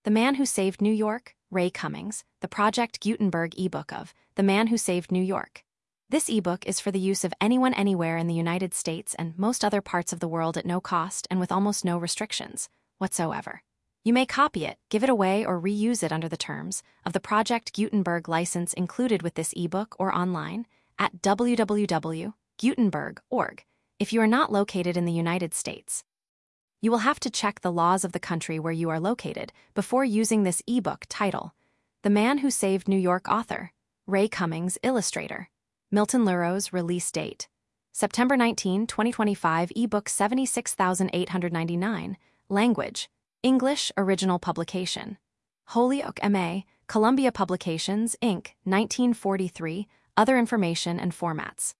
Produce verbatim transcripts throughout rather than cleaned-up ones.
The Man Who Saved New York, Ray Cummings, the Project Gutenberg ebook of The Man Who Saved New York. This ebook is for the use of anyone anywhere in the United States and most other parts of the world at no cost and with almost no restrictions whatsoever. You may copy it, give it away, or reuse it under the terms of the Project Gutenberg license included with this ebook or online at w w w dot gutenberg dot org if you are not located in the United States. You will have to check the laws of the country where you are located before using this ebook. Title: The Man Who Saved New York. Author: Ray Cummings. Illustrator: Milton Leroux. Release date: September nineteenth, twenty twenty-five. Ebook seventy-six thousand eight hundred ninety-nine. Language: English. Original publication: Holyoke, M A, Columbia Publications, Incorporated, nineteen forty-three. Other information and formats: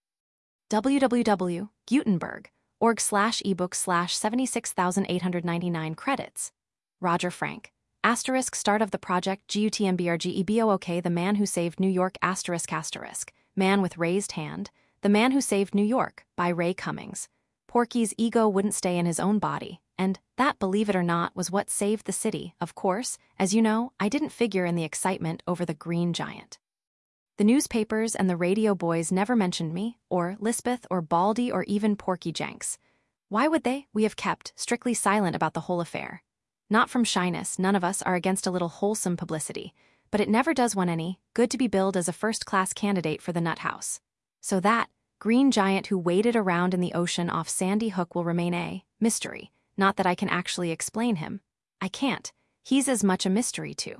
w w w dot gutenberg dot org slash ebook slash seventy-six thousand eight hundred ninety-nine. Credits: Roger Frank. Asterisk start of the project Gutenberg. The Man Who Saved New York. Asterisk asterisk. Man with Raised Hand. The Man Who Saved New York by Ray Cummings. Porky's ego wouldn't stay in his own body, and that, believe it or not, was what saved the city. Of course, as you know, I didn't figure in the excitement over the Green Giant. The newspapers and the radio boys never mentioned me, or Lisbeth, or Baldy, or even Porky Jenks. Why would they? We have kept strictly silent about the whole affair. Not from shyness, none of us are against a little wholesome publicity, but it never does one any good to be billed as a first-class candidate for the nut house. So that Green Giant who waded around in the ocean off Sandy Hook will remain a mystery. Not that I can actually explain him. I can't. He's as much a mystery to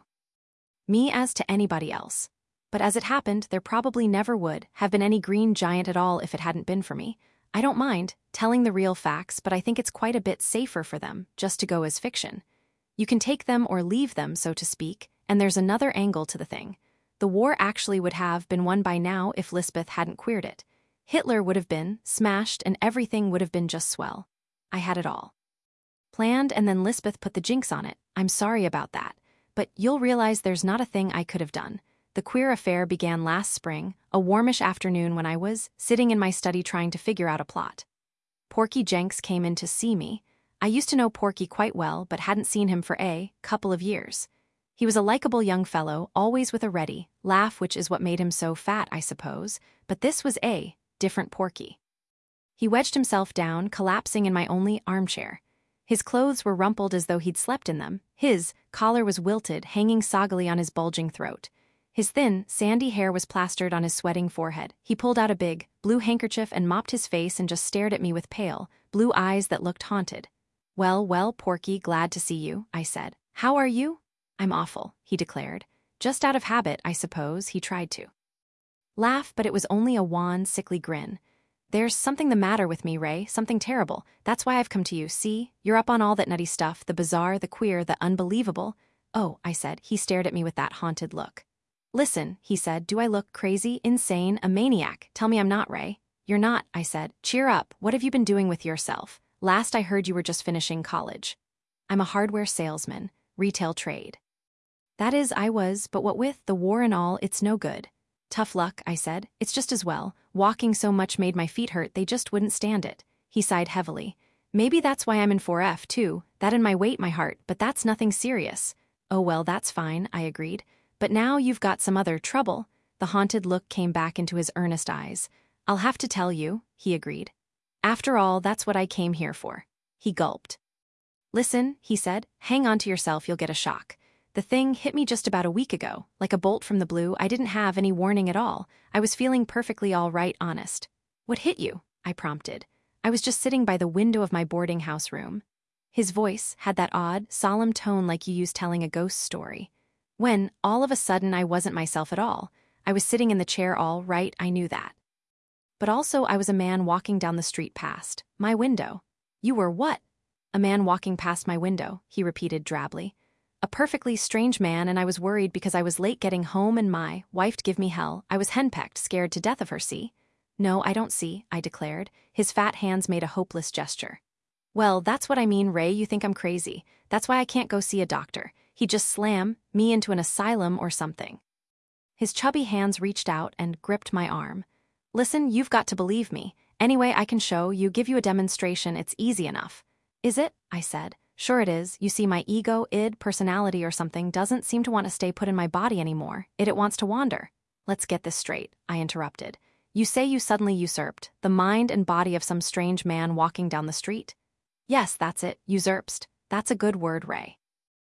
me as to anybody else. But as it happened, there probably never would have been any Green Giant at all if it hadn't been for me. I don't mind telling the real facts, but I think it's quite a bit safer for them just to go as fiction. You can take them or leave them, so to speak, and there's another angle to the thing. The war actually would have been won by now if Lisbeth hadn't queered it. Hitler would have been smashed and everything would have been just swell. I had it all planned, and then Lisbeth put the jinx on it. I'm sorry about that, but you'll realize there's not a thing I could have done. The queer affair began last spring, a warmish afternoon when I was sitting in my study trying to figure out a plot. Porky Jenks came in to see me. I used to know Porky quite well, but hadn't seen him for a couple of years. He was a likable young fellow, always with a ready laugh, which is what made him so fat, I suppose, but this was a different Porky. He wedged himself down, collapsing in my only armchair. His clothes were rumpled as though he'd slept in them. His collar was wilted, hanging soggily on his bulging throat. His thin, sandy hair was plastered on his sweating forehead. He pulled out a big, blue handkerchief and mopped his face and just stared at me with pale, blue eyes that looked haunted. Well, well, Porky, glad to see you, I said. How are you? I'm awful, he declared. Just out of habit, I suppose. He tried to laugh, but it was only a wan, sickly grin. There's something the matter with me, Ray, something terrible. That's why I've come to you. See, you're up on all that nutty stuff, the bizarre, the queer, the unbelievable. Oh, I said. He stared at me with that haunted look. Listen, he said, do I look crazy, insane, a maniac? Tell me I'm not, Ray. You're not, I said. Cheer up. What have you been doing with yourself? Last I heard you were just finishing college. I'm a hardware salesman, retail trade. That is, I was, but what with the war and all, it's no good. Tough luck, I said. It's just as well. Walking so much made my feet hurt, they just wouldn't stand it. He sighed heavily. Maybe that's why I'm in four F, too. That and my weight, my heart, but that's nothing serious. Oh well, that's fine, I agreed. But now you've got some other trouble. The haunted look came back into his earnest eyes. I'll have to tell you, he agreed. After all, that's what I came here for. He gulped. Listen, he said, hang on to yourself, you'll get a shock. The thing hit me just about a week ago, like a bolt from the blue. I didn't have any warning at all. I was feeling perfectly all right, honest. What hit you? I prompted. I was just sitting by the window of my boarding house room. His voice had that odd, solemn tone like you use telling a ghost story. When, all of a sudden, I wasn't myself at all. I was sitting in the chair all right, I knew that. But also I was a man walking down the street past my window. You were what? A man walking past my window, he repeated drably. A perfectly strange man, and I was worried because I was late getting home and my wife'd give me hell. I was henpecked, scared to death of her, see? No, I don't see, I declared. His fat hands made a hopeless gesture. Well, that's what I mean, Ray, you think I'm crazy. That's why I can't go see a doctor. He'd just slam me into an asylum or something. His chubby hands reached out and gripped my arm. Listen, you've got to believe me. Anyway, I can show you, give you a demonstration, it's easy enough. Is it? I said. Sure it is. You see, my ego, id, personality or something doesn't seem to want to stay put in my body anymore. It, it wants to wander. Let's get this straight, I interrupted. You say you suddenly usurped the mind and body of some strange man walking down the street? Yes, that's it, usurped. That's a good word, Ray.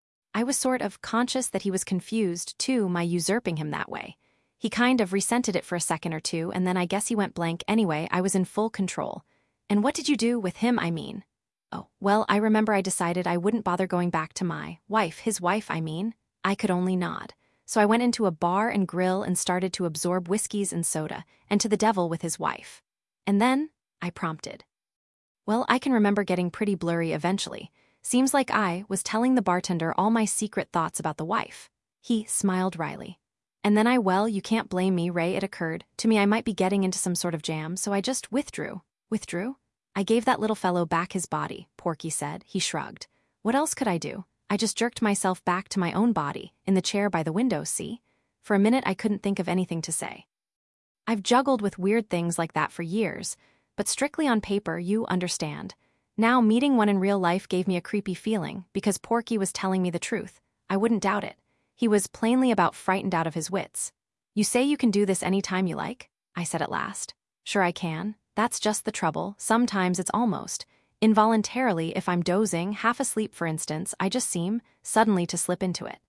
I was sort of conscious that he was confused, too, my usurping him that way. He kind of resented it for a second or two, and then I guess he went blank anyway. I was in full control. And what did you do with him, I mean? Oh, well, I remember I decided I wouldn't bother going back to my wife, his wife, I mean. I could only nod. So I went into a bar and grill and started to absorb whiskeys and soda, and to the devil with his wife. And then, I prompted. Well, I can remember getting pretty blurry eventually. Seems like I was telling the bartender all my secret thoughts about the wife. He smiled wryly. And then I, well, you can't blame me, Ray, it occurred to me I might be getting into some sort of jam, so I just withdrew. Withdrew? I gave that little fellow back his body, Porky said. He shrugged. What else could I do? I just jerked myself back to my own body, in the chair by the window, see? For a minute I couldn't think of anything to say. I've juggled with weird things like that for years, but strictly on paper, you understand. Now meeting one in real life gave me a creepy feeling, because Porky was telling me the truth. I wouldn't doubt it. He was plainly about frightened out of his wits. You say you can do this any time you like? I said at last. Sure I can. That's just the trouble. Sometimes it's almost involuntarily, if I'm dozing, half asleep for instance, I just seem, suddenly, to slip into it.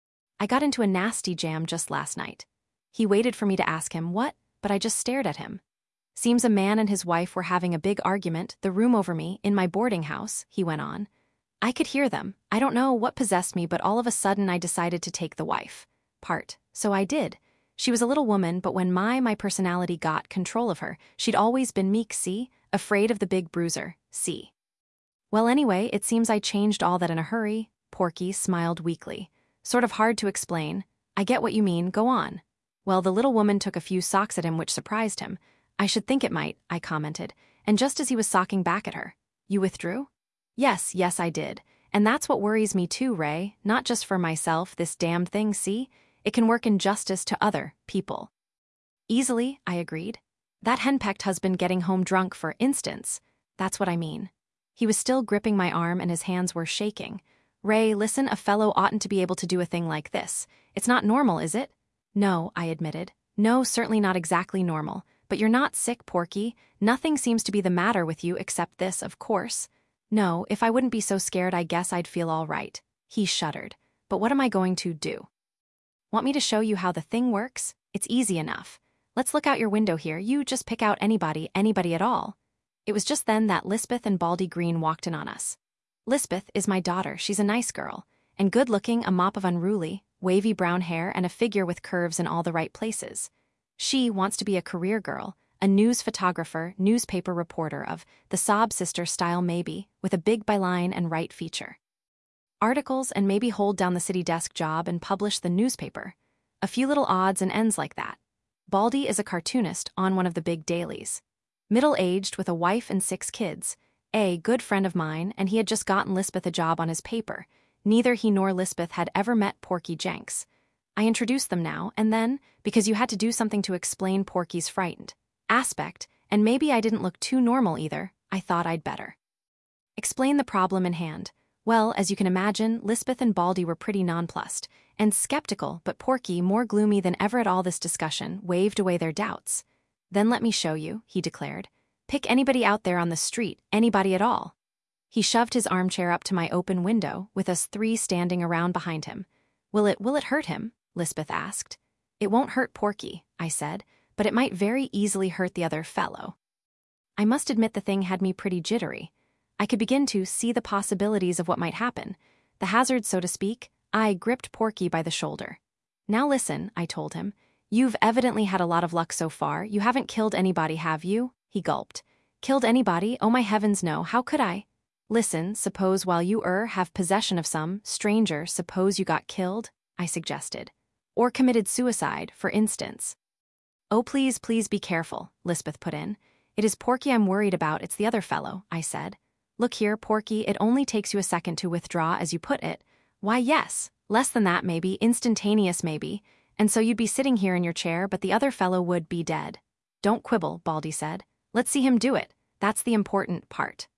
I got into a nasty jam just last night. He waited for me to ask him what, but I just stared at him. Seems a man and his wife were having a big argument, the room over me, in my boarding house, he went on. I could hear them. I don't know what possessed me, but all of a sudden I decided to take the wife part. So I did. She was a little woman, but when my, my personality got control of her, she'd always been meek, see? Afraid of the big bruiser, see? Well, anyway, it seems I changed all that in a hurry. Porky smiled weakly. Sort of hard to explain. I get what you mean, go on. Well, the little woman took a few socks at him, which surprised him. I should think it might, I commented, and just as he was socking back at her. You withdrew? Yes, yes I did. And that's what worries me too, Ray. Not just for myself, this damned thing, see? It can work injustice to other people. Easily, I agreed. That henpecked husband getting home drunk, for instance. That's what I mean. He was still gripping my arm and his hands were shaking. Ray, listen, a fellow oughtn't to be able to do a thing like this. It's not normal, is it? No, I admitted. No, certainly not exactly normal. But you're not sick, Porky. Nothing seems to be the matter with you except this, of course. No, if I wouldn't be so scared, I guess I'd feel all right. He shuddered. But what am I going to do? Want me to show you how the thing works? It's easy enough. Let's look out your window here. You just pick out anybody, anybody at all. It was just then that Lisbeth and Baldy Green walked in on us. Lisbeth is my daughter. She's a nice girl. And good-looking, a mop of unruly, wavy brown hair and a figure with curves in all the right places. She wants to be a career girl, a news photographer, newspaper reporter of the Sob Sister style maybe, with a big byline and right feature. Articles and maybe hold down the city desk job and publish the newspaper. A few little odds and ends like that. Baldy is a cartoonist on one of the big dailies. Middle-aged with a wife and six kids. A good friend of mine, and he had just gotten Lisbeth a job on his paper. Neither he nor Lisbeth had ever met Porky Jenks. I introduced them now, and then, because you had to do something to explain Porky's frightened aspect, and maybe I didn't look too normal either, I thought I'd better explain the problem in hand. Well, as you can imagine, Lisbeth and Baldy were pretty nonplussed, and skeptical, but Porky, more gloomy than ever at all this discussion, waved away their doubts. Then let me show you, he declared. Pick anybody out there on the street, anybody at all. He shoved his armchair up to my open window, with us three standing around behind him. Will it, will it hurt him? Lisbeth asked. It won't hurt Porky, I said, but it might very easily hurt the other fellow. I must admit the thing had me pretty jittery. I could begin to see the possibilities of what might happen. The hazard, so to speak. I gripped Porky by the shoulder. Now listen, I told him. You've evidently had a lot of luck so far. You haven't killed anybody, have you? He gulped. Killed anybody? Oh my heavens no, how could I? Listen, suppose while you er have possession of some stranger, suppose you got killed, I suggested. Or committed suicide, for instance. Oh please, please be careful, Lisbeth put in. It is Porky I'm worried about, it's the other fellow, I said. Look here, Porky, it only takes you a second to withdraw, as you put it. Why, yes, less than that maybe, instantaneous maybe, and so you'd be sitting here in your chair, but the other fellow would be dead. Don't quibble, Baldy said. Let's see him do it. That's the important part.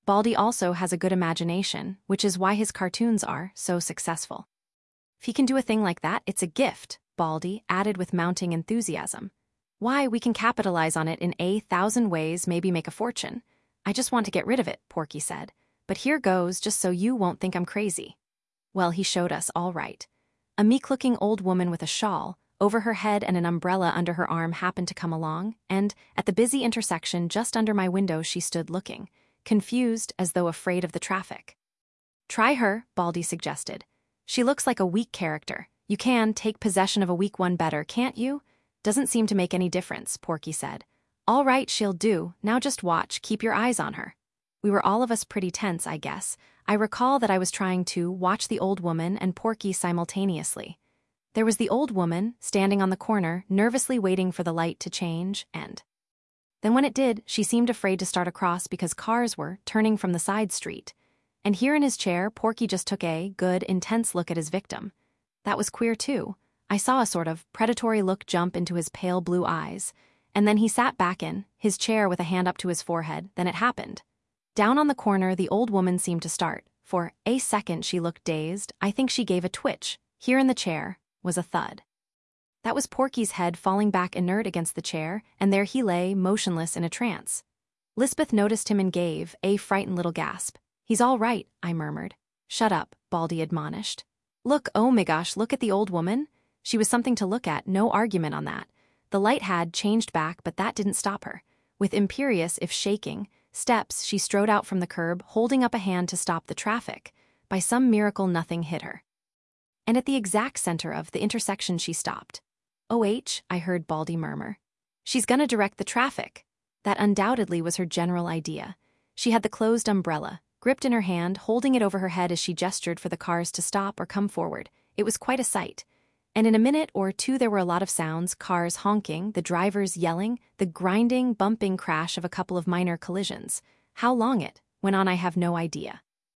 Baldy also has a good imagination, which is why his cartoons are so successful. If he can do a thing like that, it's a gift, Baldy added with mounting enthusiasm. Why, we can capitalize on it in a thousand ways, maybe make a fortune. I just want to get rid of it, Porky said. But here goes, just so you won't think I'm crazy. Well, he showed us all right. A meek-looking old woman with a shawl over her head and an umbrella under her arm happened to come along, and, at the busy intersection just under my window, she stood looking, confused as though afraid of the traffic. Try her, Baldy suggested. She looks like a weak character. You can take possession of a weak one better, can't you? Doesn't seem to make any difference, Porky said. All right, she'll do. Now just watch, keep your eyes on her. We were all of us pretty tense, I guess. I recall that I was trying to watch the old woman and Porky simultaneously. There was the old woman, standing on the corner, nervously waiting for the light to change, and then when it did, she seemed afraid to start across because cars were turning from the side street. And here in his chair, Porky just took a good, intense look at his victim. That was queer too. I saw a sort of predatory look jump into his pale blue eyes, and then he sat back in his chair with a hand up to his forehead. Then it happened. Down on the corner, the old woman seemed to start. For a second she looked dazed. I think she gave a twitch. Here in the chair was a thud. That was Porky's head falling back inert against the chair, and there he lay, motionless in a trance. Lisbeth noticed him and gave a frightened little gasp. He's all right, I murmured. Shut up, Baldy admonished. Look, oh my gosh, look at the old woman. She was something to look at, no argument on that. The light had changed back, but that didn't stop her. With imperious, if shaking, steps, she strode out from the curb, holding up a hand to stop the traffic. By some miracle, nothing hit her. And at the exact center of the intersection she stopped. O H, I heard Baldy murmur. She's gonna direct the traffic. That undoubtedly was her general idea. She had the closed umbrella, gripped in her hand, holding it over her head as she gestured for the cars to stop or come forward. It was quite a sight. And in a minute or two there were a lot of sounds, cars honking, the drivers yelling, the grinding, bumping crash of a couple of minor collisions. How long it went on I have no idea.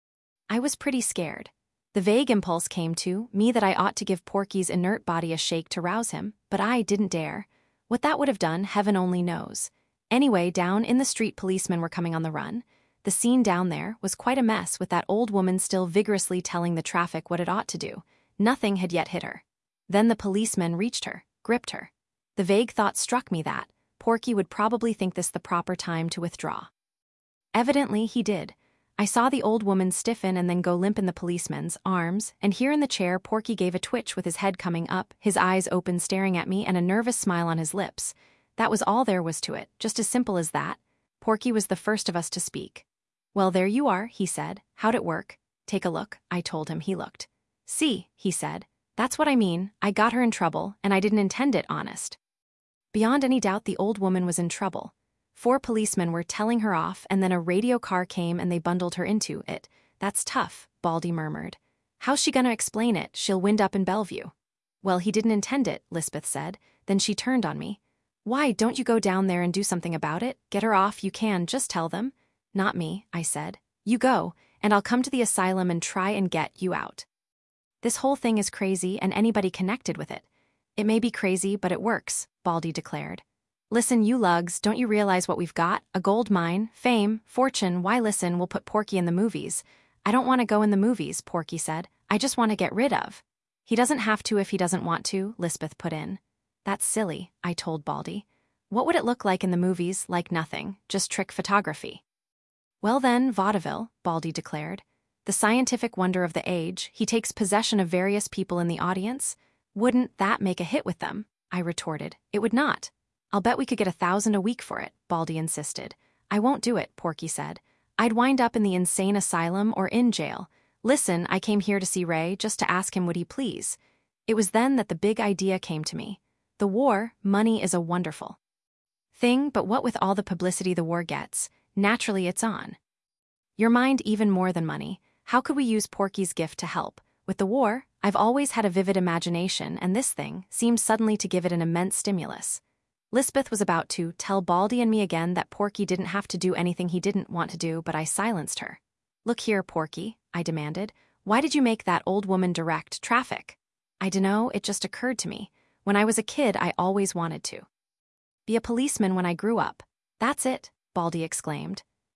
I was pretty scared. The vague impulse came to me that I ought to give Porky's inert body a shake to rouse him, but I didn't dare. What that would have done, heaven only knows. Anyway, down in the street policemen were coming on the run. The scene down there was quite a mess, with that old woman still vigorously telling the traffic what it ought to do. Nothing had yet hit her. Then the policemen reached her, gripped her. The vague thought struck me that Porky would probably think this the proper time to withdraw. Evidently he did. I saw the old woman stiffen and then go limp in the policeman's arms, and here in the chair Porky gave a twitch with his head coming up, his eyes open staring at me, and a nervous smile on his lips. That was all there was to it, just as simple as that. Porky was the first of us to speak. Well, there you are, he said. How'd it work? Take a look, I told him. He looked. See, he said. That's what I mean. I got her in trouble, and I didn't intend it, honest. Beyond any doubt, the old woman was in trouble. Four policemen were telling her off, and then a radio car came and they bundled her into it. That's tough, Baldy murmured. How's she gonna explain it? She'll wind up in Bellevue. Well, he didn't intend it, Lisbeth said. Then she turned on me. Why don't you go down there and do something about it? Get her off, you can, just tell them. Not me, I said. You go, and I'll come to the asylum and try and get you out. This whole thing is crazy, and anybody connected with it. It may be crazy, but it works, Baldy declared. Listen, you lugs, don't you realize what we've got? A gold mine, fame, fortune. Why listen, we'll put Porky in the movies. I don't want to go in the movies, Porky said. I just want to get rid of. He doesn't have to if he doesn't want to, Lisbeth put in. That's silly, I told Baldy. What would it look like in the movies? Like nothing, just trick photography. Well then, vaudeville, Baldy declared. The scientific wonder of the age, he takes possession of various people in the audience. Wouldn't that make a hit with them? I retorted. It would not. I'll bet we could get a thousand a week for it, Baldy insisted. I won't do it, Porky said. I'd wind up in the insane asylum or in jail. Listen, I came here to see Ray, just to ask him would he please. It was then that the big idea came to me. The war, money is a wonderful thing, but what with all the publicity the war gets, naturally it's on your mind even more than money. How could we use Porky's gift to help? With the war, I've always had a vivid imagination, and this thing seemed suddenly to give it an immense stimulus. Lisbeth was about to tell Baldy and me again that Porky didn't have to do anything he didn't want to do, but I silenced her. Look here, Porky, I demanded. Why did you make that old woman direct traffic? I dunno, it just occurred to me. When I was a kid, I always wanted to be a policeman when I grew up. That's it, Baldy exclaimed.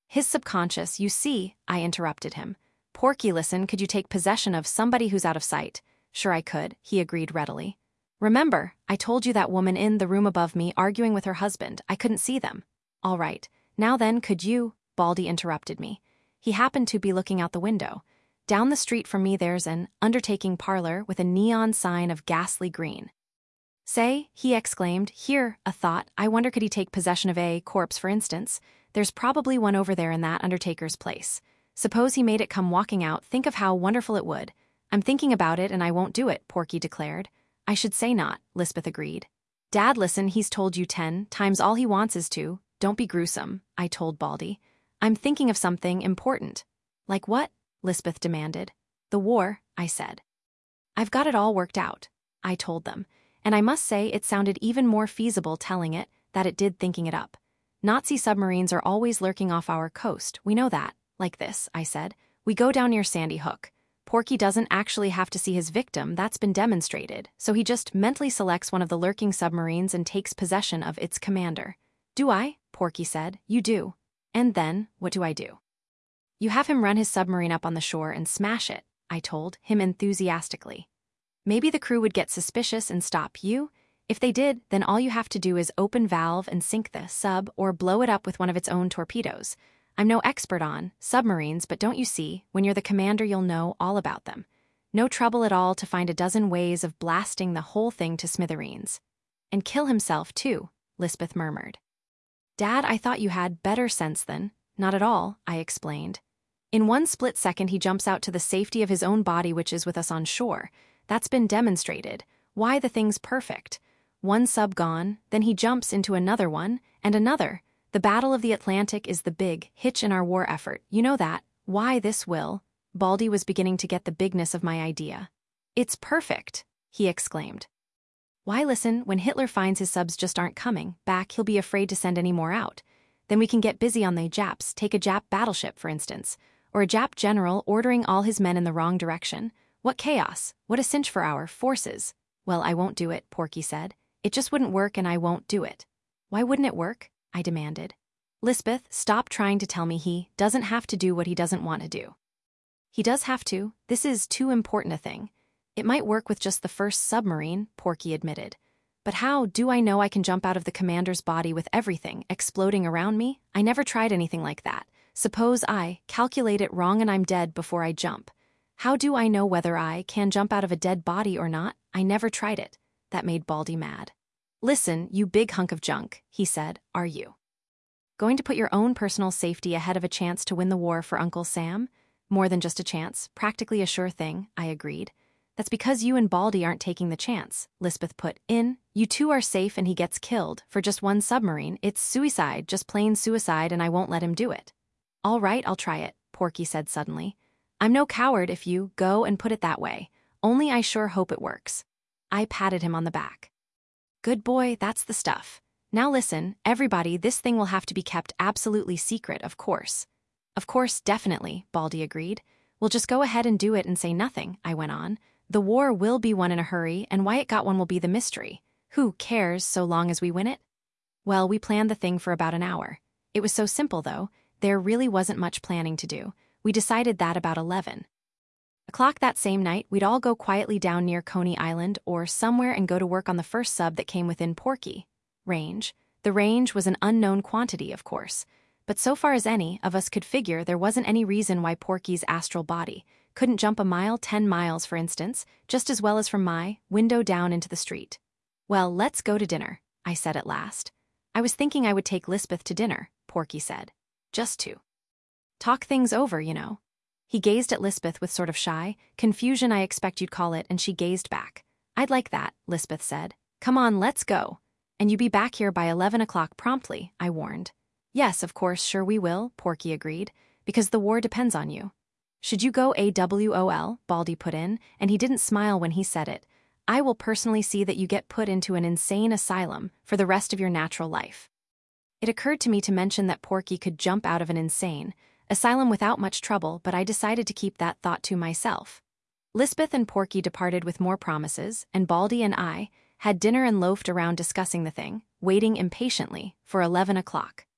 His subconscious, you see, I interrupted him. Porky, listen, could you take possession of somebody who's out of sight? Sure I could, he agreed readily. Remember, I told you that woman in the room above me arguing with her husband, I couldn't see them. All right, now then, could you? Baldy interrupted me. He happened to be looking out the window. Down the street from me there's an undertaking parlor with a neon sign of ghastly green. Say, he exclaimed, here, a thought, I wonder could he take possession of a corpse, for instance? There's probably one over there in that undertaker's place. Suppose he made it come walking out, think of how wonderful it would. I'm thinking about it and I won't do it, Porky declared. I should say not, Lisbeth agreed. Dad, listen, he's told you ten times all he wants is to. Don't be gruesome, I told Baldy. I'm thinking of something important. Like what? Lisbeth demanded. The war, I said. I've got it all worked out, I told them, and I must say it sounded even more feasible telling it than it did thinking it up. Nazi submarines are always lurking off our coast, we know that. Like this, I said. We go down near Sandy Hook. Porky doesn't actually have to see his victim, that's been demonstrated, so he just mentally selects one of the lurking submarines and takes possession of its commander. Do I? Porky said. You do. And then, what do I do? You have him run his submarine up on the shore and smash it, I told him enthusiastically. Maybe the crew would get suspicious and stop you. If they did, then all you have to do is open valve and sink the sub or blow it up with one of its own torpedoes. I'm no expert on submarines, but don't you see, when you're the commander you'll know all about them. No trouble at all to find a dozen ways of blasting the whole thing to smithereens. And kill himself, too, Lisbeth murmured. Dad, I thought you had better sense than. Not at all, I explained. In one split second he jumps out to the safety of his own body, which is with us on shore. That's been demonstrated. Why, the thing's perfect. One sub gone, then he jumps into another one, and another. The Battle of the Atlantic is the big hitch in our war effort, you know that. Why this will? Baldy was beginning to get the bigness of my idea. It's perfect, he exclaimed. Why, listen, when Hitler finds his subs just aren't coming back, he'll be afraid to send any more out. Then we can get busy on the Japs, take a Jap battleship, for instance, or a Jap general ordering all his men in the wrong direction. What chaos, what a cinch for our forces. Well, I won't do it, Porky said. It just wouldn't work and I won't do it. Why wouldn't it work? I demanded. Lisbeth, stop trying to tell me he doesn't have to do what he doesn't want to do. He does have to. This is too important a thing. It might work with just the first submarine, Porky admitted. But how do I know I can jump out of the commander's body with everything exploding around me? I never tried anything like that. Suppose I calculate it wrong and I'm dead before I jump. How do I know whether I can jump out of a dead body or not? I never tried it. That made Baldy mad. Listen, you big hunk of junk, he said, are you going to put your own personal safety ahead of a chance to win the war for Uncle Sam? More than just a chance, practically a sure thing, I agreed. That's because you and Baldy aren't taking the chance, Lisbeth put in. You two are safe and he gets killed for just one submarine. It's suicide, just plain suicide, and I won't let him do it. All right, I'll try it, Porky said suddenly. I'm no coward if you go and put it that way. Only I sure hope it works. I patted him on the back. Good boy, that's the stuff. Now listen, everybody, this thing will have to be kept absolutely secret, of course. Of course, definitely, Baldy agreed. We'll just go ahead and do it and say nothing, I went on. The war will be won in a hurry, and why it got won will be the mystery. Who cares so long as we win it? Well, we planned the thing for about an hour. It was so simple, though, there really wasn't much planning to do. We decided that about eleven o'clock that same night, we'd all go quietly down near Coney Island or somewhere and go to work on the first sub that came within Porky range. The range was an unknown quantity, of course, but so far as any of us could figure, there wasn't any reason why Porky's astral body couldn't jump a mile, ten miles, for instance, just as well as from my window down into the street. Well, let's go to dinner, I said at last. I was thinking I would take Lisbeth to dinner, Porky said. Just to talk things over, you know. He gazed at Lisbeth with sort of shy confusion, I expect you'd call it, and she gazed back. I'd like that, Lisbeth said. Come on, let's go. And you be back here by eleven o'clock promptly, I warned. Yes, of course, sure we will, Porky agreed, because the war depends on you. Should you go A W O L, Baldy put in, and he didn't smile when he said it. I will personally see that you get put into an insane asylum for the rest of your natural life. It occurred to me to mention that Porky could jump out of an insane asylum without much trouble, but I decided to keep that thought to myself. Lisbeth and Porky departed with more promises, and Baldy and I had dinner and loafed around discussing the thing, waiting impatiently for eleven o'clock.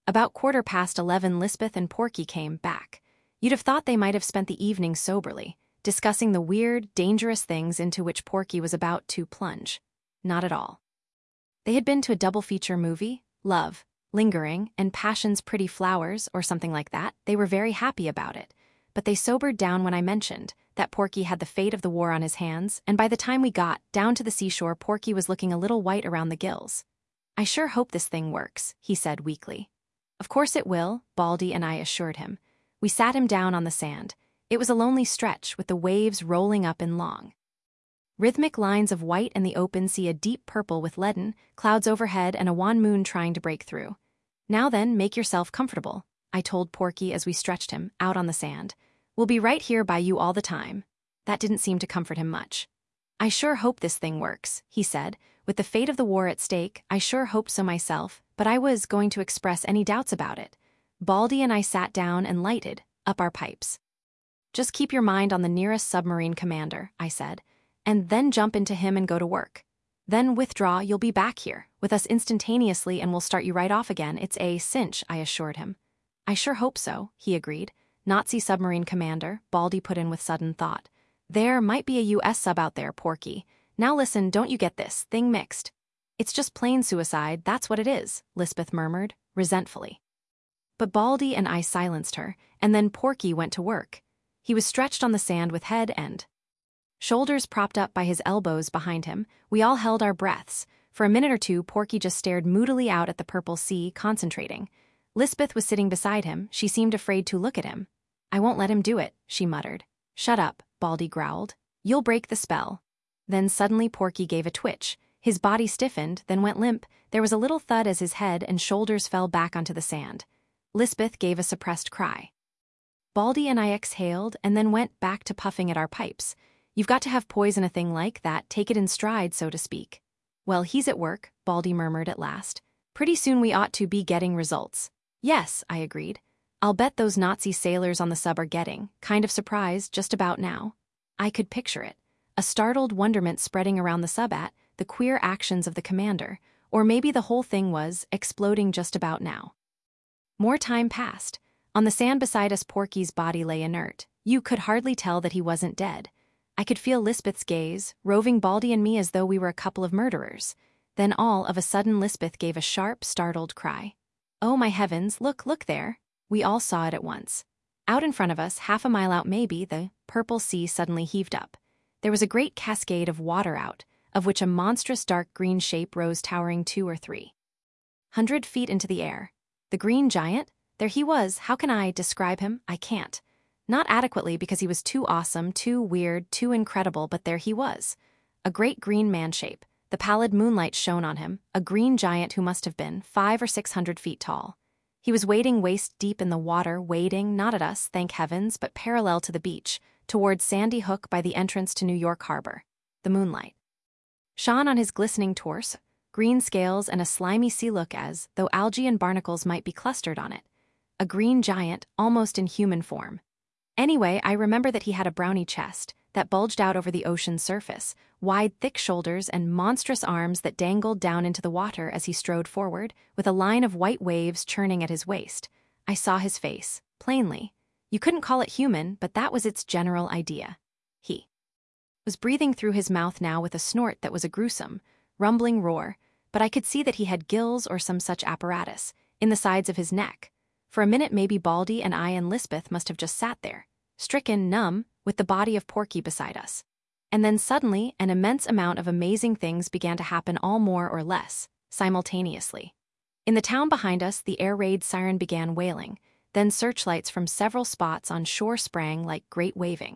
About quarter past eleven, Lisbeth and Porky came back. You'd have thought they might have spent the evening soberly, discussing the weird, dangerous things into which Porky was about to plunge. Not at all. They had been to a double-feature movie, Love, Lingering, and Passion's Pretty Flowers, or something like that. They were very happy about it. But they sobered down when I mentioned that Porky had the fate of the war on his hands, and by the time we got down to the seashore, Porky was looking a little white around the gills. "I sure hope this thing works," he said weakly. "Of course it will," Baldy and I assured him. We sat him down on the sand. It was a lonely stretch, with the waves rolling up in long, rhythmic lines of white and the open sea a deep purple with leaden clouds overhead and a wan moon trying to break through. "Now then, make yourself comfortable," I told Porky as we stretched him out on the sand. "We'll be right here by you all the time." That didn't seem to comfort him much. "I sure hope this thing works," he said. "With the fate of the war at stake, I sure hope so myself," but I was going to express any doubts about it. Baldy and I sat down and lighted up our pipes. "Just keep your mind on the nearest submarine commander," I said, "and then jump into him and go to work. Then withdraw, you'll be back here with us instantaneously and we'll start you right off again. It's a cinch," I assured him. "I sure hope so," he agreed. "Nazi submarine commander," Baldy put in with sudden thought. "There might be a U S sub out there, Porky. Now listen, don't you get this thing mixed?" "It's just plain suicide, that's what it is," Lisbeth murmured, resentfully. But Baldy and I silenced her, and then Porky went to work. He was stretched on the sand with head and shoulders propped up by his elbows behind him. We all held our breaths. For a minute or two, Porky just stared moodily out at the purple sea, concentrating. Lisbeth was sitting beside him. She seemed afraid to look at him. "I won't let him do it," she muttered. "Shut up," Baldy growled. "You'll break the spell." Then suddenly Porky gave a twitch. His body stiffened, then went limp. There was a little thud as his head and shoulders fell back onto the sand. Lisbeth gave a suppressed cry. Baldy and I exhaled and then went back to puffing at our pipes. "You've got to have poise in a thing like that, take it in stride, so to speak." "Well, he's at work," Baldy murmured at last. "Pretty soon we ought to be getting results." "Yes," I agreed. "I'll bet those Nazi sailors on the sub are getting kind of surprised just about now." I could picture it. A startled wonderment spreading around the sub at the queer actions of the commander, or maybe the whole thing was exploding just about now. More time passed. On the sand beside us, Porky's body lay inert. You could hardly tell that he wasn't dead. I could feel Lisbeth's gaze, roving Baldy and me as though we were a couple of murderers. Then all of a sudden Lisbeth gave a sharp, startled cry. "Oh my heavens, look, look there." We all saw it at once. Out in front of us, half a mile out maybe, the purple sea suddenly heaved up. There was a great cascade of water out, of which a monstrous dark green shape rose towering two or three hundred feet into the air. The green giant? There he was. How can I describe him? I can't. Not adequately because he was too awesome, too weird, too incredible, but there he was. A great green man shape. The pallid moonlight shone on him, a green giant who must have been five or six hundred feet tall. He was wading waist deep in the water, wading, not at us, thank heavens, but parallel to the beach, towards Sandy Hook by the entrance to New York Harbor. The moonlight shone on his glistening torso, green scales and a slimy sea look as though algae and barnacles might be clustered on it. A green giant, almost in human form. Anyway, I remember that he had a brownie chest that bulged out over the ocean's surface, wide, thick shoulders and monstrous arms that dangled down into the water as he strode forward, with a line of white waves churning at his waist. I saw his face, plainly. You couldn't call it human, but that was its general idea. He was breathing through his mouth now with a snort that was a gruesome, rumbling roar, but I could see that he had gills or some such apparatus in the sides of his neck. For a minute maybe Baldy and I and Lisbeth must have just sat there, stricken, numb, with the body of Porky beside us. And then suddenly an immense amount of amazing things began to happen, all more or less simultaneously. In the town behind us, the air raid siren began wailing, then searchlights from several spots on shore sprang like great waving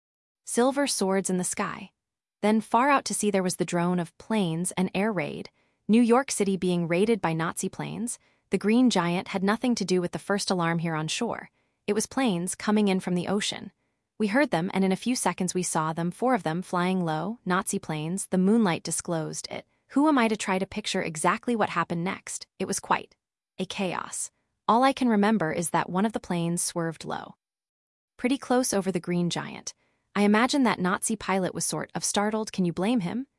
silver swords in the sky. Then far out to sea there was the drone of planes and air raid, New York City being raided by Nazi planes. The green giant had nothing to do with the first alarm here on shore. It was planes coming in from the ocean. We heard them, and in a few seconds we saw them, four of them flying low, Nazi planes. The moonlight disclosed it. Who am I to try to picture exactly what happened next? It was quite a chaos. All I can remember is that one of the planes swerved low, pretty close over the green giant. I imagine that Nazi pilot was sort of startled. Can you blame him?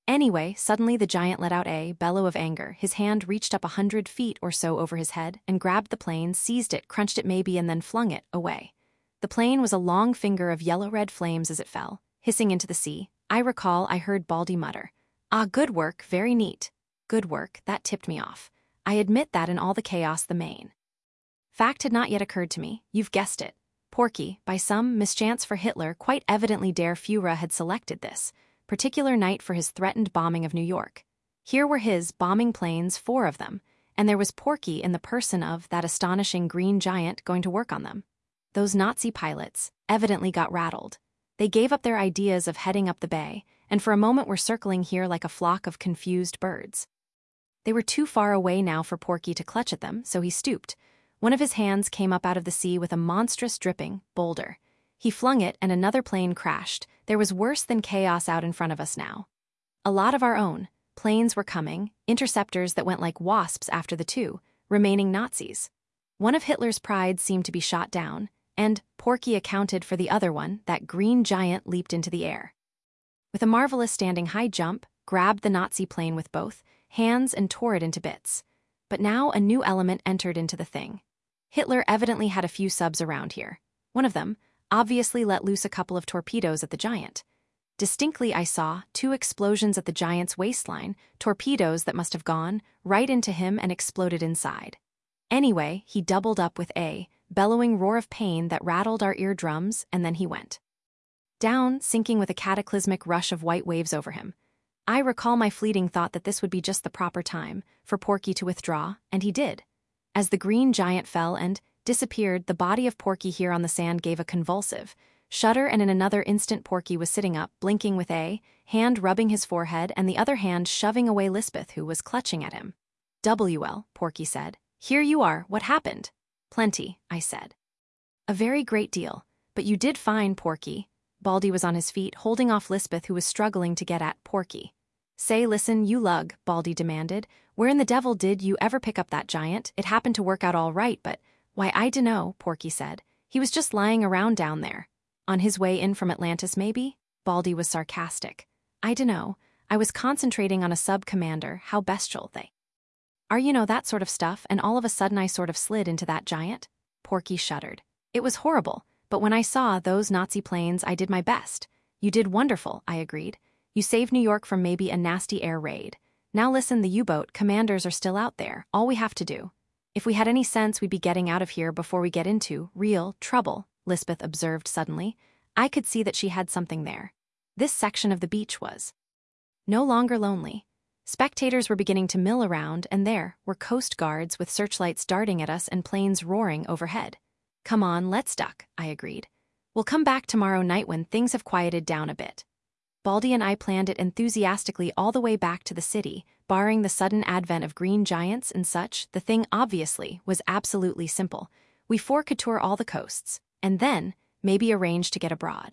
Anyway, suddenly the giant let out a bellow of anger. His hand reached up a hundred feet or so over his head and grabbed the plane, seized it, crunched it maybe, and then flung it away. The plane was a long finger of yellow-red flames as it fell, hissing into the sea. I recall I heard Baldy mutter, "Ah, good work, very neat. Good work," that tipped me off. I admit that in all the chaos the main fact had not yet occurred to me. You've guessed it. Porky, by some mischance for Hitler, quite evidently Der Führer had selected this particular night for his threatened bombing of New York. Here were his bombing planes, four of them, and there was Porky in the person of that astonishing green giant going to work on them. Those Nazi pilots evidently got rattled. They gave up their ideas of heading up the bay, and for a moment were circling here like a flock of confused birds. They were too far away now for Porky to clutch at them, so he stooped. One of his hands came up out of the sea with a monstrous dripping boulder. He flung it and another plane crashed. There was worse than chaos out in front of us now. A lot of our own planes were coming, interceptors that went like wasps after the two remaining Nazis. One of Hitler's prides seemed to be shot down, and Porky accounted for the other one. That green giant leaped into the air. With a marvelous standing high jump, grabbed the Nazi plane with both hands and tore it into bits. But now a new element entered into the thing. Hitler evidently had a few subs around here. One of them obviously let loose a couple of torpedoes at the giant. Distinctly I saw two explosions at the giant's waistline, torpedoes that must have gone right into him and exploded inside. Anyway, he doubled up with a bellowing roar of pain that rattled our eardrums, and then he went down, sinking with a cataclysmic rush of white waves over him. I recall my fleeting thought that this would be just the proper time for Porky to withdraw, and he did. As the green giant fell and disappeared, the body of Porky here on the sand gave a convulsive shudder, and in another instant Porky was sitting up, blinking with a hand rubbing his forehead and the other hand shoving away Lisbeth, who was clutching at him. "W L," Porky said. "Here you are. What happened?" "Plenty," I said. "A very great deal. But you did fine, Porky." Baldy was on his feet, holding off Lisbeth, who was struggling to get at Porky. "Say, listen, you lug," Baldy demanded. "Where in the devil did you ever pick up that giant? It happened to work out all right, but—" "Why, I dunno," Porky said. "He was just lying around down there." "On his way in from Atlantis, maybe?" Baldy was sarcastic. "I dunno. I was concentrating on a sub-commander, how bestial they are, you know, that sort of stuff, and all of a sudden I sort of slid into that giant." Porky shuddered. "It was horrible, but when I saw those Nazi planes, I did my best." "You did wonderful," I agreed. "You saved New York from maybe a nasty air raid. Now listen, the U-boat commanders are still out there. All we have to do. If we had any sense, we'd be getting out of here before we get into real trouble," Lisbeth observed suddenly. I could see that she had something there. This section of the beach was no longer lonely. Spectators were beginning to mill around, and there were coast guards with searchlights darting at us and planes roaring overhead. "Come on, let's duck," I agreed. "We'll come back tomorrow night when things have quieted down a bit." Baldy and I planned it enthusiastically all the way back to the city. Barring the sudden advent of green giants and such, the thing obviously was absolutely simple. We four could tour all the coasts, and then maybe arrange to get abroad.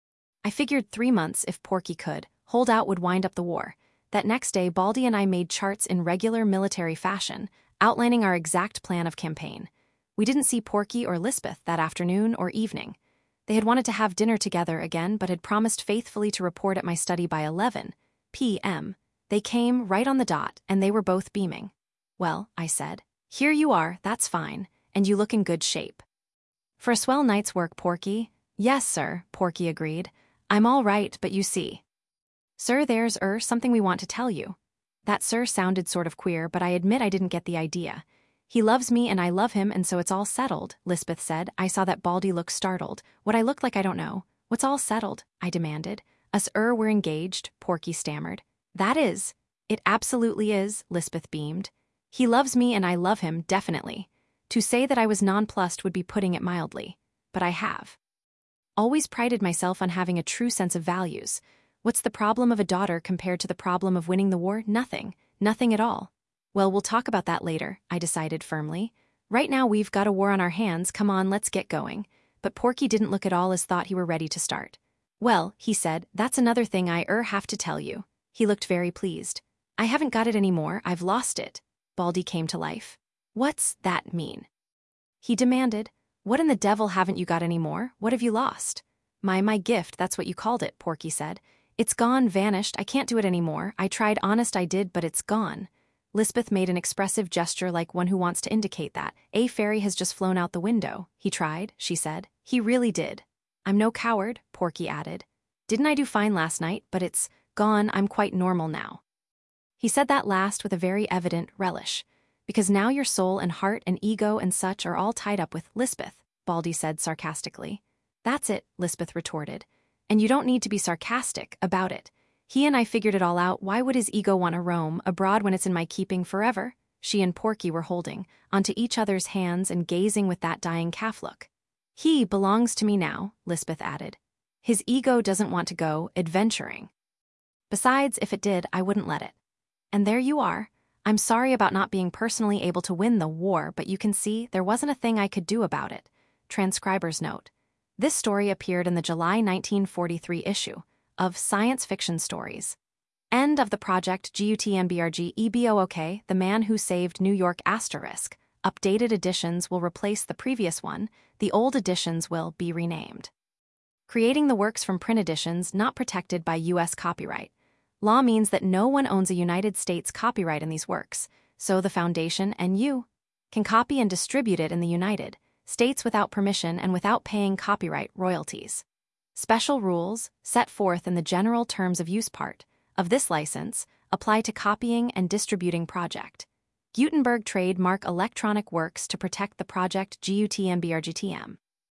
I figured three months if Porky could hold out would wind up the war. That next day, Baldy and I made charts in regular military fashion, outlining our exact plan of campaign. We didn't see Porky or Lisbeth that afternoon or evening. They had wanted to have dinner together again, but had promised faithfully to report at my study by eleven p m They came right on the dot, and they were both beaming. "Well," I said, "here you are, that's fine, and you look in good shape." "For a swell night's work, Porky." "Yes, sir," Porky agreed. "I'm all right, but you see, sir, there's er something we want to tell you." That "sir" sounded sort of queer, but I admit I didn't get the idea. "He loves me and I love him, and so it's all settled," Lisbeth said. I saw that Baldy looked startled. What I looked like I don't know. "What's all settled?" I demanded. "Us er we're engaged," Porky stammered. "That is." "It absolutely is," Lisbeth beamed. "He loves me and I love him, definitely." To say that I was nonplussed would be putting it mildly. But I have always prided myself on having a true sense of values. What's the problem of a daughter compared to the problem of winning the war? Nothing. Nothing at all. "Well, we'll talk about that later," I decided firmly. "Right now we've got a war on our hands. Come on, let's get going." But Porky didn't look at all as thought he were ready to start. "Well," he said, "that's another thing I er have to tell you." He looked very pleased. "I haven't got it anymore, I've lost it." Baldy came to life. "What's that mean?" he demanded. "What in the devil haven't you got any more? What have you lost?" My, my gift, that's what you called it," Porky said. It's gone, vanished, I can't do it anymore. I tried, honest I did, but it's gone. Lisbeth made an expressive gesture like one who wants to indicate that. A fairy has just flown out the window. He tried, she said. He really did. I'm no coward, Porky added. Didn't I do fine last night? But it's gone, I'm quite normal now. He said that last with a very evident relish. Because now your soul and heart and ego and such are all tied up with Lisbeth, Baldy said sarcastically. That's it, Lisbeth retorted. And you don't need to be sarcastic about it. He and I figured it all out. Why would his ego want to roam abroad when it's in my keeping forever? She and Porky were holding onto each other's hands and gazing with that dying calf look. He belongs to me now, Lisbeth added. His ego doesn't want to go adventuring. Besides, if it did, I wouldn't let it. And there you are. I'm sorry about not being personally able to win the war, but you can see there wasn't a thing I could do about it. Transcriber's note. This story appeared in the July nineteen forty-three issue of Science Fiction Stories. End of the project. GUTMBRG EBOOK, The Man Who Saved New York asterisk. Updated editions will replace the previous one. The old editions will be renamed. Creating the works from print editions not protected by U S copyright. Law means that no one owns a United States copyright in these works, so the Foundation and you can copy and distribute it in the United States without permission and without paying copyright royalties. Special rules, set forth in the General Terms of Use part of this license, apply to copying and distributing Project Gutenberg trademark electronic works to protect the Project GUTMBRGTM.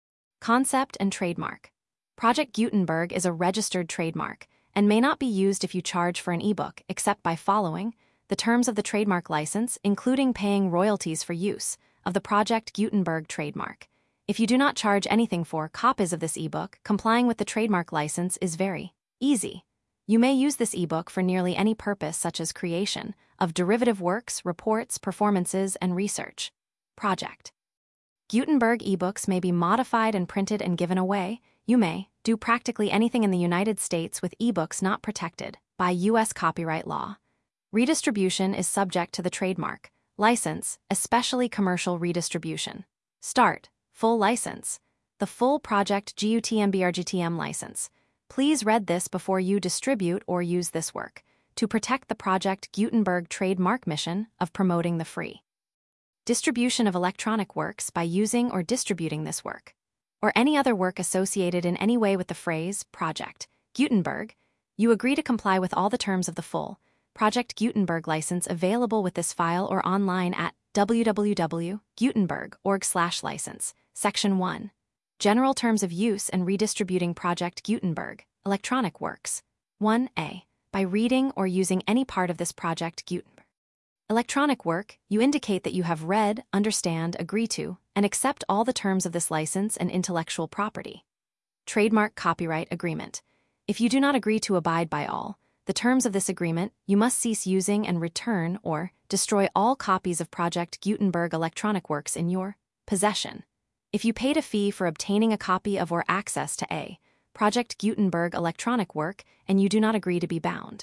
Concept and trademark. Project Gutenberg is a registered trademark and may not be used if you charge for an ebook except by following the terms of the trademark license, including paying royalties for use of the Project Gutenberg trademark. If you do not charge anything for copies of this ebook, complying with the trademark license is very easy. You may use this ebook for nearly any purpose, such as creation of derivative works, reports, performances, and research. Project Gutenberg ebooks may be modified and printed and given away. You may do practically anything in the United States with ebooks not protected by U S copyright law. Redistribution is subject to the trademark license, especially commercial redistribution. Start. Full license. The full Project GUTMBRGTM license. Please read this before you distribute or use this work to protect the Project Gutenberg trademark mission of promoting the free distribution of electronic works by using or distributing this work, or any other work associated in any way with the phrase Project Gutenberg. You agree to comply with all the terms of the full Project Gutenberg license available with this file or online at w w w dot gutenberg dot org slash license. Section one. General Terms of Use and Redistributing Project Gutenberg electronic works. one A. By reading or using any part of this Project Gutenberg electronic work, you indicate that you have read, understand, agree to, and accept all the terms of this license and intellectual property. Trademark Copyright Agreement. If you do not agree to abide by all the terms of this agreement, you must cease using and return or destroy all copies of Project Gutenberg electronic works in your possession. If you paid a fee for obtaining a copy of or access to a Project Gutenberg electronic work and you do not agree to be bound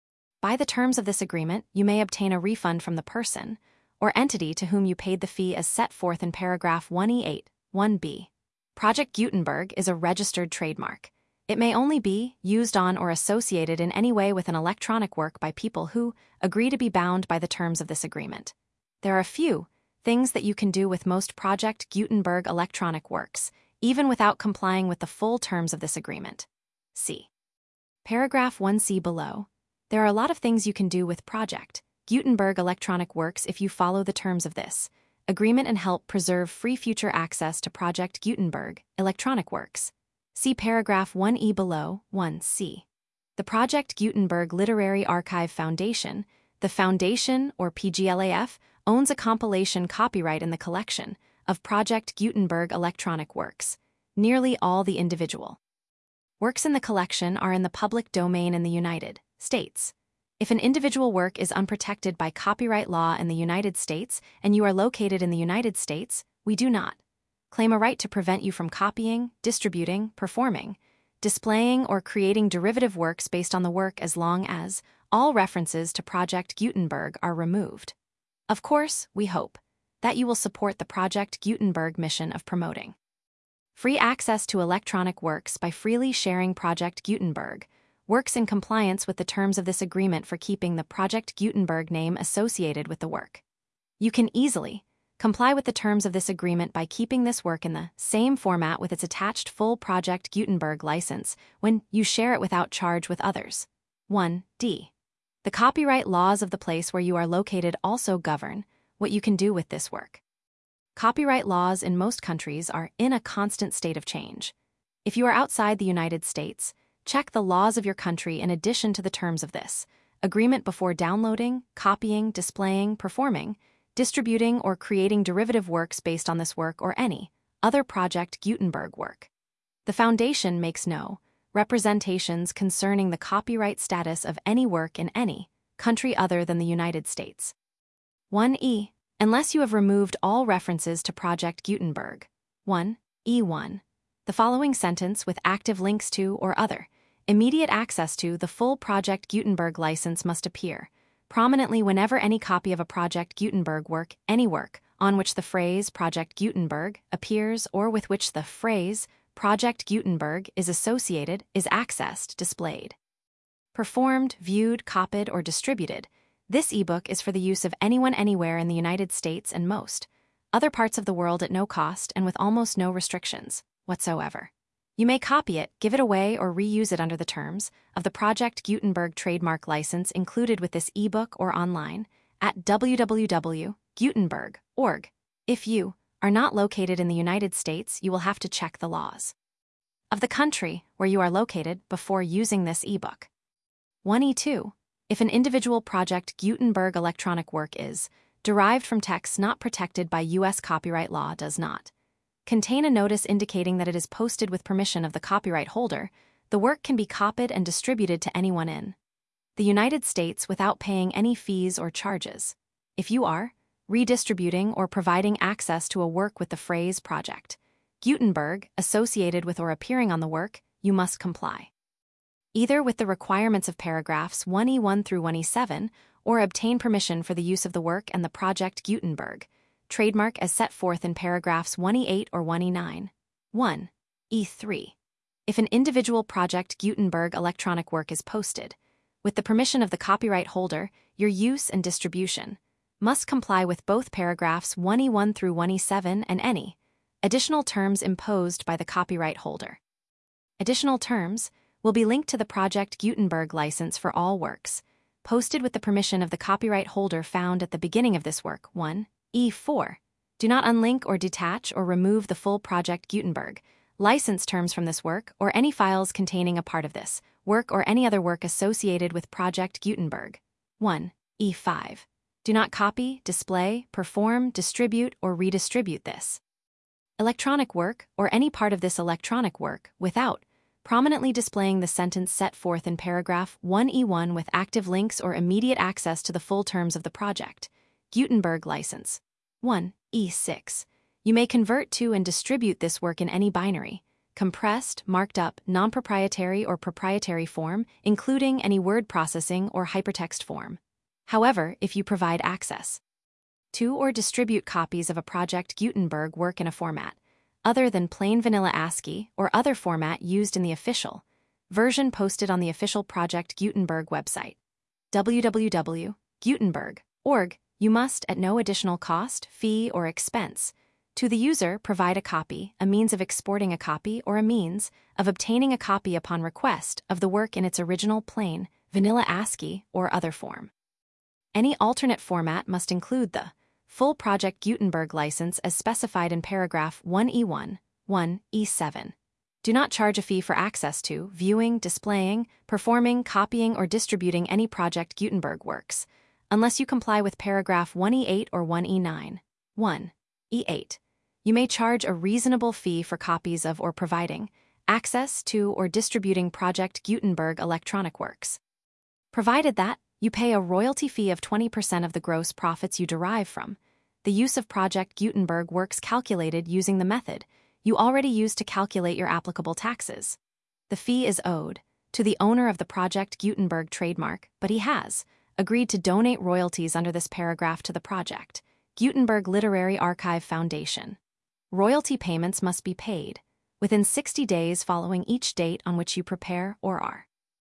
by the terms of this agreement, you may obtain a refund from the person or entity to whom you paid the fee as set forth in paragraph one E eight, one B. Project Gutenberg is a registered trademark. It may only be used on or associated in any way with an electronic work by people who agree to be bound by the terms of this agreement. There are a few things that you can do with most Project Gutenberg electronic works, even without complying with the full terms of this agreement. See paragraph one C below. There are a lot of things you can do with Project Gutenberg electronic works if you follow the terms of this agreement and help preserve free future access to Project Gutenberg electronic works. See paragraph one E below, one C. The Project Gutenberg Literary Archive Foundation, the Foundation, or P G L A F, owns a compilation copyright in the collection of Project Gutenberg electronic works. Nearly all the individual works in the collection are in the public domain in the United States. If an individual work is unprotected by copyright law in the United States and you are located in the United States, we do not claim a right to prevent you from copying, distributing, performing, displaying, or creating derivative works based on the work as long as all references to Project Gutenberg are removed. Of course, we hope that you will support the Project Gutenberg mission of promoting free access to electronic works by freely sharing Project Gutenberg works in compliance with the terms of this agreement for keeping the Project Gutenberg name associated with the work. You can easily comply with the terms of this agreement by keeping this work in the same format with its attached full Project Gutenberg license when you share it without charge with others. one D. The copyright laws of the place where you are located also govern what you can do with this work. Copyright laws in most countries are in a constant state of change. If you are outside the United States, check the laws of your country in addition to the terms of this agreement before downloading, copying, displaying, performing, distributing, or creating derivative works based on this work or any other Project Gutenberg work. The Foundation makes no representations concerning the copyright status of any work in any country other than the United States. one E. Unless you have removed all references to Project Gutenberg. one E one. The following sentence with active links to or other immediate access to the full Project Gutenberg license must appear prominently whenever any copy of a Project Gutenberg work, any work, on which the phrase Project Gutenberg appears or with which the phrase Project Gutenberg is associated is accessed, displayed, performed, viewed, copied, or distributed. This ebook is for the use of anyone anywhere in the United States and most other parts of the world at no cost and with almost no restrictions whatsoever. You may copy it, give it away, or reuse it under the terms of the Project Gutenberg trademark license included with this ebook or online at w w w dot gutenberg dot org. If you are not located in the United States, you will have to check the laws of the country where you are located before using this ebook. one E two. If an individual Project Gutenberg electronic work is derived from text not protected by U S copyright law, does not contain a notice indicating that it is posted with permission of the copyright holder, the work can be copied and distributed to anyone in the United States without paying any fees or charges. If you are redistributing or providing access to a work with the phrase Project Gutenberg associated with or appearing on the work, you must comply either with the requirements of paragraphs one E one through one E seven or obtain permission for the use of the work and the Project Gutenberg trademark as set forth in paragraphs one E eight or one E nine. one E three. If an individual Project Gutenberg electronic work is posted with the permission of the copyright holder, your use and distribution must comply with both paragraphs one E one through one E seven and any additional terms imposed by the copyright holder. Additional terms will be linked to the Project Gutenberg license for all works posted with the permission of the copyright holder found at the beginning of this work. one E four. Do not unlink or detach or remove the full Project Gutenberg license terms from this work or any files containing a part of this work or any other work associated with Project Gutenberg. one E five. Do not copy, display, perform, distribute, or redistribute this electronic work or any part of this electronic work without prominently displaying the sentence set forth in paragraph one E one with active links or immediate access to the full terms of the Project Gutenberg license. one E six. You may convert to and distribute this work in any binary, compressed, marked up, non-proprietary or proprietary form, including any word processing or hypertext form. However, if you provide access to or distribute copies of a Project Gutenberg work in a format other than plain vanilla ASCII or other format used in the official version posted on the official Project Gutenberg website, w w w dot gutenberg dot org, you must, at no additional cost, fee, or expense to the user, provide a copy, a means of exporting a copy, or a means of obtaining a copy upon request of the work in its original plain vanilla ASCII or other form. Any alternate format must include the full Project Gutenberg license as specified in paragraph one E one, one E seven. Do not charge a fee for access to, viewing, displaying, performing, copying, or distributing any Project Gutenberg works, unless you comply with paragraph one E eight or one E nine. one E eight. You may charge a reasonable fee for copies of or providing access to or distributing Project Gutenberg electronic works, provided that you pay a royalty fee of twenty percent of the gross profits you derive from the use of Project Gutenberg works calculated using the method you already used to calculate your applicable taxes. The fee is owed to the owner of the Project Gutenberg trademark, but he has agreed to donate royalties under this paragraph to the Project Gutenberg Literary Archive Foundation. Royalty payments must be paid within sixty days following each date on which you prepare or are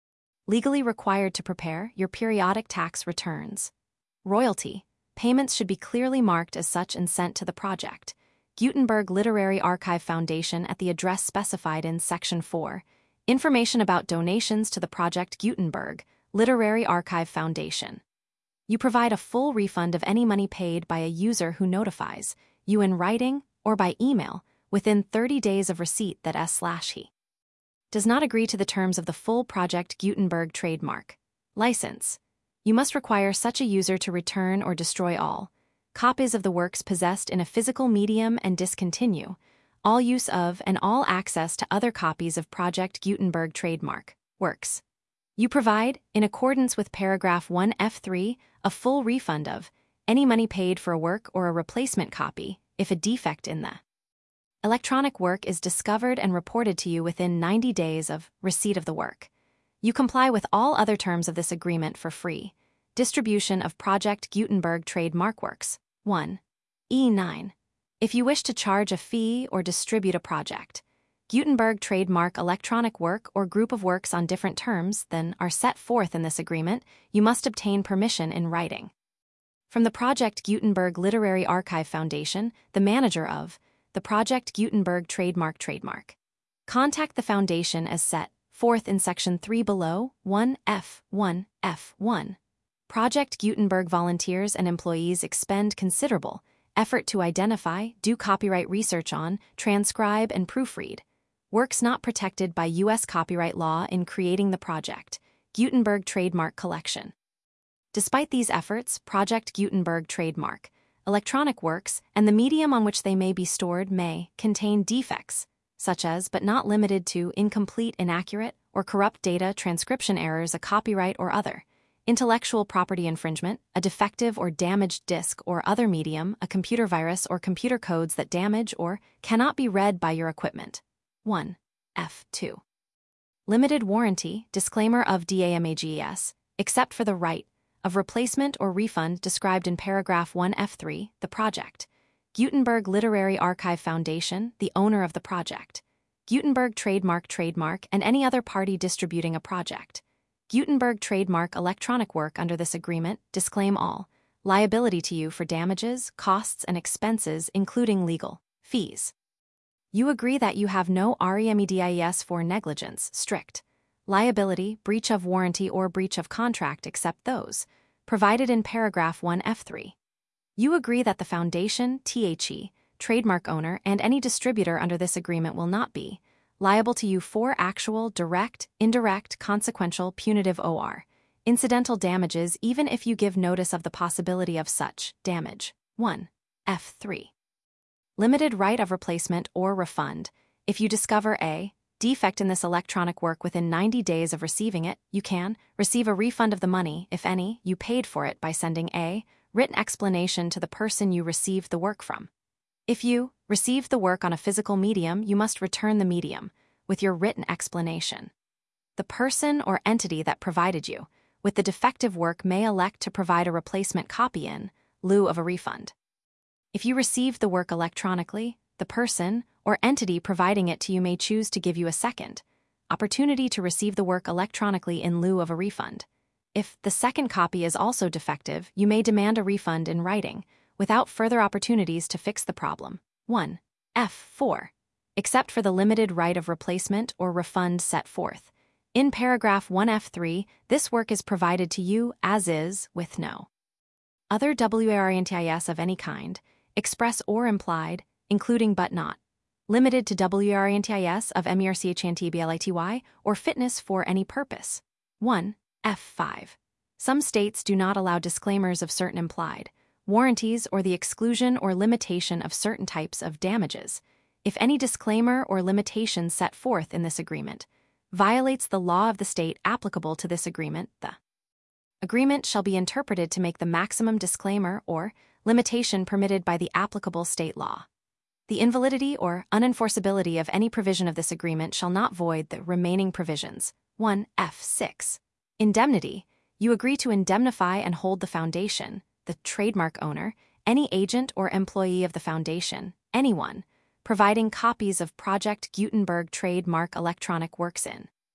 Legally required to prepare your periodic tax returns. Royalty. Payments should be clearly marked as such and sent to the project, Gutenberg Literary Archive Foundation at the address specified in Section four. Information about donations to the Project Gutenberg Literary Archive Foundation. You provide a full refund of any money paid by a user who notifies you in writing or by email within thirty days of receipt that S slash he does not agree to the terms of the full Project Gutenberg trademark license. You must require such a user to return or destroy all copies of the works possessed in a physical medium and discontinue all use of and all access to other copies of Project Gutenberg trademark works. You provide, in accordance with paragraph one F three, a full refund of any money paid for a work or a replacement copy if a defect in the electronic work is discovered and reported to you within ninety days of receipt of the work. You comply with all other terms of this agreement for free distribution of Project Gutenberg trademark works. one E nine. If you wish to charge a fee or distribute a Project Gutenberg trademark electronic work or group of works on different terms than are set forth in this agreement, you must obtain permission in writing from the Project Gutenberg Literary Archive Foundation, the manager of the Project Gutenberg trademark trademark. Contact the foundation as set forth in Section three below, one F one F one. Project Gutenberg volunteers and employees expend considerable effort to identify, do copyright research on, transcribe, and proofread works not protected by U S copyright law in creating the Project Gutenberg trademark collection. Despite these efforts, Project Gutenberg trademark electronic works and the medium on which they may be stored may contain defects, such as but not limited to incomplete, inaccurate, or corrupt data, transcription errors, a copyright or other intellectual property infringement, a defective or damaged disk or other medium, a computer virus, or computer codes that damage or cannot be read by your equipment. one F two. Limited warranty, disclaimer of DAMAGES, except for the right of replacement or refund described in paragraph one F three, the Project Gutenberg Literary Archive Foundation, the owner of the Project Gutenberg trademark trademark, and any other party distributing a Project Gutenberg trademark electronic work under this agreement disclaim all liability to you for damages, costs, and expenses, including legal fees. You agree that you have no remedies for negligence, strict liability, breach of warranty, or breach of contract except those provided in paragraph one F three. You agree that the foundation, the trademark owner, and any distributor under this agreement will not be liable to you for actual, direct, indirect, consequential, punitive or incidental damages even if you give notice of the possibility of such damage. one F three. Limited right of replacement or refund. If you discover a defect in this electronic work within ninety days of receiving it, you can receive a refund of the money, if any, you paid for it by sending a written explanation to the person you received the work from. If you received the work on a physical medium, you must return the medium with your written explanation. The person or entity that provided you with the defective work may elect to provide a replacement copy in lieu of a refund. If you received the work electronically, the person or entity providing it to you may choose to give you a second opportunity to receive the work electronically in lieu of a refund. If the second copy is also defective, you may demand a refund in writing without further opportunities to fix the problem. one F four. Except for the limited right of replacement or refund set forth in paragraph one F three, this work is provided to you as is, with no other warranties of any kind, express or implied, including but not limited to warranties of merchantability or fitness for any purpose. one F five. Some states do not allow disclaimers of certain implied warranties or the exclusion or limitation of certain types of damages. If any disclaimer or limitation set forth in this agreement violates the law of the state applicable to this agreement, the agreement shall be interpreted to make the maximum disclaimer or limitation permitted by the applicable state law. The invalidity or unenforceability of any provision of this agreement shall not void the remaining provisions. one F six. Indemnity. You agree to indemnify and hold the foundation, the trademark owner, any agent or employee of the foundation, anyone, providing copies of Project Gutenberg trademark electronic works in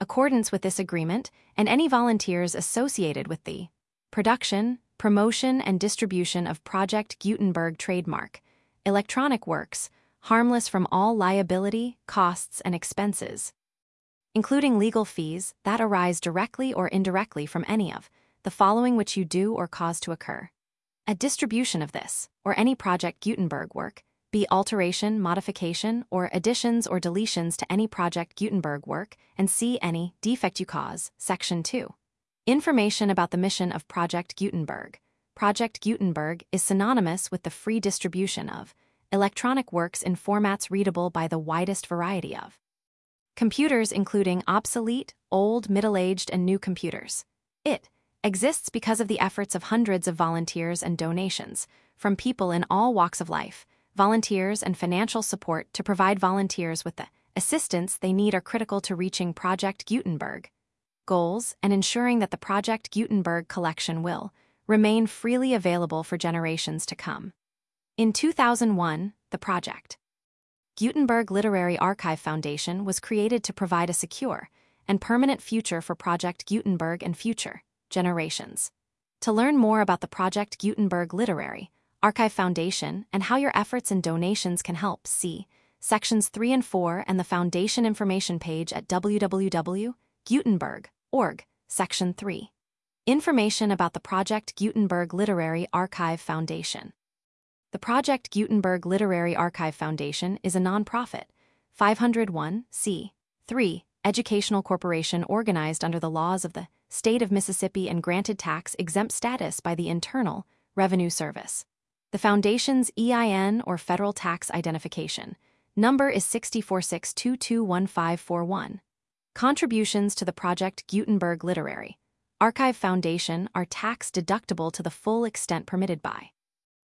accordance with this agreement, and any volunteers associated with the production, promotion, and distribution of Project Gutenberg trademark, electronic works, harmless from all liability, costs, and expenses, including legal fees that arise directly or indirectly from any of the following which you do or cause to occur. A distribution of this, or any Project Gutenberg work, be alteration, modification, or additions or deletions to any Project Gutenberg work, and c. any defect you cause, Section two. Information about the mission of Project Gutenberg. Project Gutenberg is synonymous with the free distribution of electronic works in formats readable by the widest variety of computers, including obsolete, old, middle-aged, and new computers. It exists because of the efforts of hundreds of volunteers and donations from people in all walks of life. Volunteers and financial support to provide volunteers with the assistance they need are critical to reaching Project Gutenberg goals and ensuring that the Project Gutenberg collection will remain freely available for generations to come. In two thousand one, the Project Gutenberg Literary Archive Foundation was created to provide a secure and permanent future for Project Gutenberg and future generations. To learn more about the Project Gutenberg Literary Archive Foundation and how your efforts and donations can help, see Sections three and four and the Foundation information page at w w w dot gutenberg dot org, Section three. Information about the Project Gutenberg Literary Archive Foundation. The Project Gutenberg Literary Archive Foundation is a nonprofit, five oh one c three, educational corporation organized under the laws of the State of Mississippi and granted tax-exempt status by the Internal Revenue Service. The Foundation's E I N or Federal Tax Identification number is six four six two two one five four one. Contributions to the Project Gutenberg Literary Archive Foundation are tax-deductible to the full extent permitted by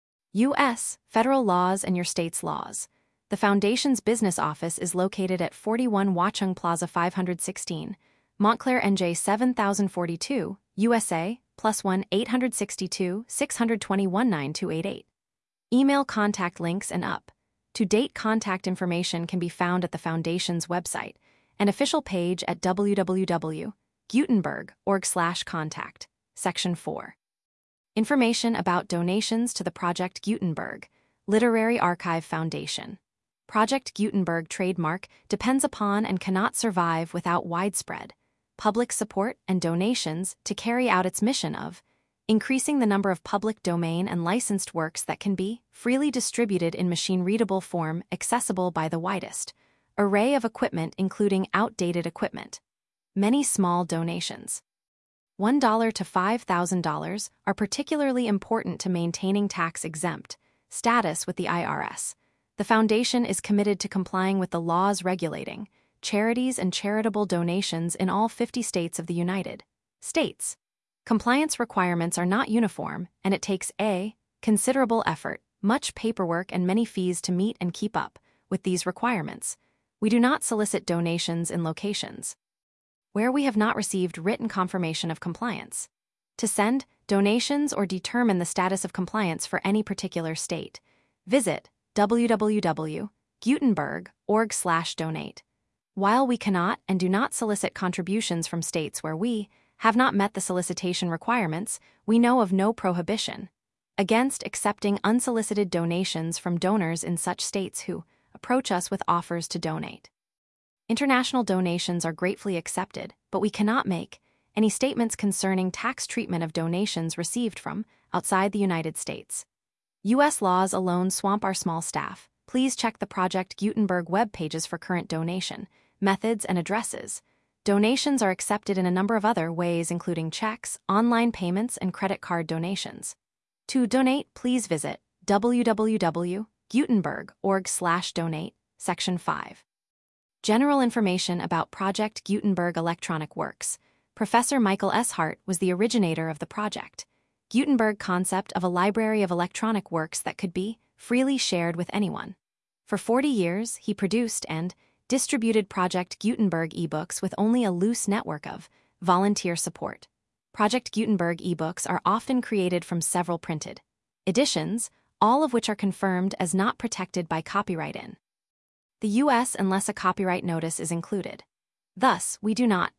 U S federal laws and your state's laws. The Foundation's business office is located at forty-one Watchung Plaza five sixteen, Montclair, N J seven thousand forty-two, U S A, plus one eight six two, six two one, nine two eight eight. Email contact links and up-to-date contact information can be found at the Foundation's website and official page at w w w dot gutenberg dot org slash contact, Section four. Information about donations to the Project Gutenberg Literary Archive Foundation. Project Gutenberg trademark depends upon and cannot survive without widespread public support and donations to carry out its mission of increasing the number of public domain and licensed works that can be freely distributed in machine-readable form accessible by the widest array of equipment, including outdated equipment. Many small donations, one dollar to five thousand dollars, are particularly important to maintaining tax-exempt status with the I R S. The Foundation is committed to complying with the laws regulating charities and charitable donations in all fifty states of the United States. Compliance requirements are not uniform, and it takes a considerable effort, much paperwork, and many fees to meet and keep up with these requirements. We do not solicit donations in locations where we have not received written confirmation of compliance. To send donations or determine the status of compliance for any particular state, visit w w w dot gutenberg dot org slash donate. While we cannot and do not solicit contributions from states where we have not met the solicitation requirements, we know of no prohibition against accepting unsolicited donations from donors in such states who approach us with offers to donate. International donations are gratefully accepted, but we cannot make any statements concerning tax treatment of donations received from outside the United States. U S laws alone swamp our small staff. Please check the Project Gutenberg web pages for current donation methods and addresses. Donations are accepted in a number of other ways, including checks, online payments, and credit card donations. To donate, please visit w w w dot gutenberg dot org slash donate, Section five. General information about Project Gutenberg electronic works. Professor Michael S. Hart was the originator of the Project Gutenberg concept of a library of electronic works that could be freely shared with anyone. For forty years, he produced and distributed Project Gutenberg ebooks with only a loose network of volunteer support. Project Gutenberg ebooks are often created from several printed editions, all of which are confirmed as not protected by copyright in the U S unless a copyright notice is included. Thus, we do not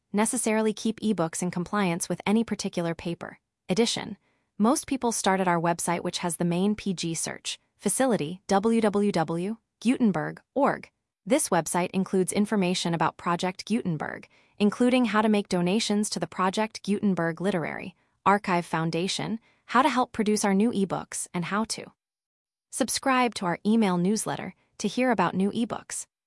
necessarily keep ebooks in compliance with any particular paper edition. Most people start at our website, which has the main P G search facility, w w w dot gutenberg dot org. This website includes information about Project Gutenberg, including how to make donations to the Project Gutenberg Literary Archive Foundation, how to help produce our new ebooks, and how to subscribe to our email newsletter to hear about new ebooks.